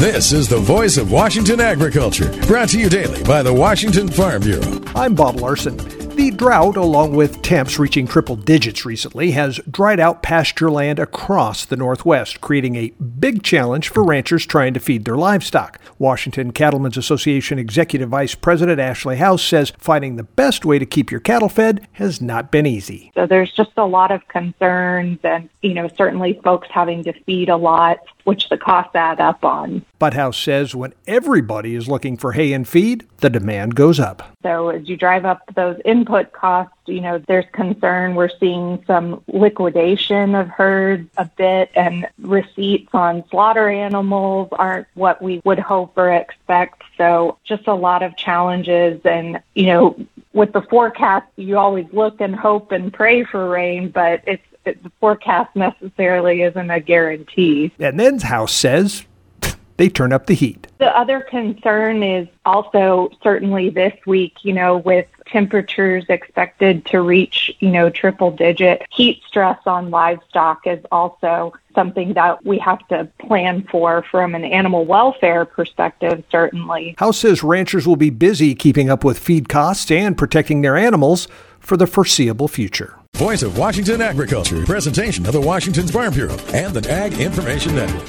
This is the voice of Washington agriculture, brought to you daily by the Washington Farm Bureau. I'm Bob Larson. The drought, along with temps reaching triple digits recently, has dried out pasture land across the Northwest, creating a big challenge for ranchers trying to feed their livestock. Washington Cattlemen's Association Executive Vice President Ashley House says finding the best way to keep your cattle fed has not been easy. So there's just a lot of concerns and, certainly folks having to feed a lot, which the costs add up on. But House says when everybody is looking for hay and feed, the demand goes up. So as you drive up those input costs, there's concern. We're seeing some liquidation of herds a bit, and receipts on slaughter animals aren't what we would hope or expect. So just a lot of challenges. And, with the forecast, you always look and hope and pray for rain, but the forecast necessarily isn't a guarantee. And then House says they turn up the heat. The other concern is also certainly this week, with temperatures expected to reach, triple digit. Heat stress on livestock is also something that we have to plan for from an animal welfare perspective, certainly. House says ranchers will be busy keeping up with feed costs and protecting their animals for the foreseeable future. Voice of Washington agriculture, presentation of the Washington Farm Bureau and the Ag Information Network.